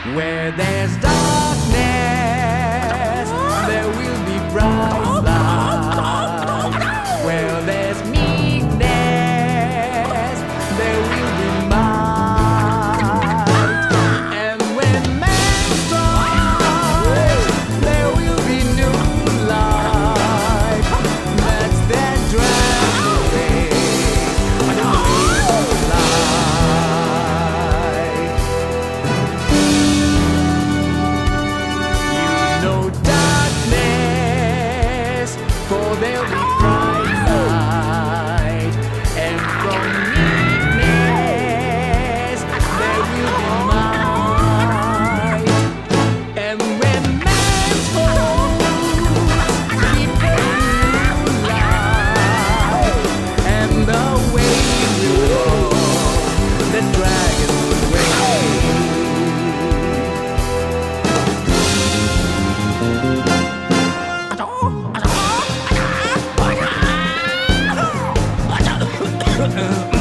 Where there's darkness, there will be bright light. Where there's meekness, there will be might. And when man strikes, there will be new light. That's that drives away the light. No darkness, for there'll be bright light, and from meekness there will be might. And when man's foes keep a new light, and the way will go, the dragon will wait. Uh-uh.